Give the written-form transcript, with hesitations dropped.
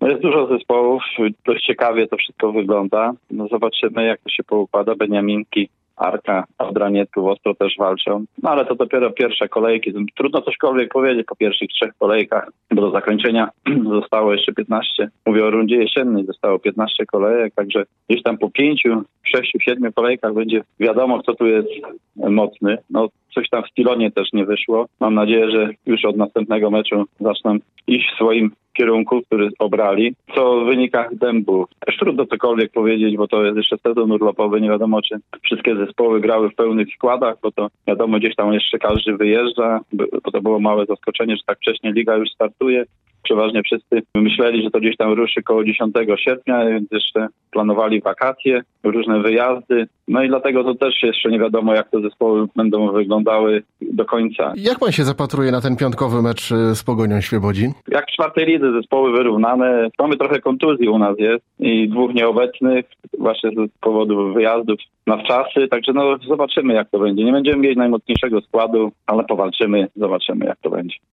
No jest dużo zespołów, dość ciekawie to wszystko wygląda. No zobaczymy, jak to się poukłada. Beniaminki, Arka, Adranietków ostro też walczą. No ale to dopiero pierwsze kolejki. Trudno cośkolwiek powiedzieć po pierwszych 3 kolejkach, bo do zakończenia zostało jeszcze 15. Mówię o rundzie jesiennej, zostało 15 kolejek, także gdzieś tam po 5, 6, 7 kolejkach będzie wiadomo, kto tu jest mocny. No coś tam w Stilonie też nie wyszło. Mam nadzieję, że już od następnego meczu zaczną iść w swoim kierunku, który obrali. Co w wynikach Dębu? Też trudno cokolwiek powiedzieć, bo to jest jeszcze sezon urlopowy. Nie wiadomo, czy wszystkie zespoły grały w pełnych składach, bo to wiadomo, gdzieś tam jeszcze każdy wyjeżdża, bo to było małe zaskoczenie, że tak wcześnie liga już startuje. Przeważnie wszyscy myśleli, że to gdzieś tam ruszy koło 10 sierpnia, więc jeszcze planowali wakacje, różne wyjazdy. No i dlatego to też jeszcze nie wiadomo, jak te zespoły będą wyglądały do końca. Jak pan się zapatruje na ten piątkowy mecz z Pogonią Świebodzin? Jak w 4. lidze zespoły wyrównane. Mamy trochę kontuzji u nas jest i 2 nieobecnych właśnie z powodu wyjazdów na wczasy. Także no zobaczymy, jak to będzie. Nie będziemy mieć najmocniejszego składu, ale powalczymy, zobaczymy, jak to będzie.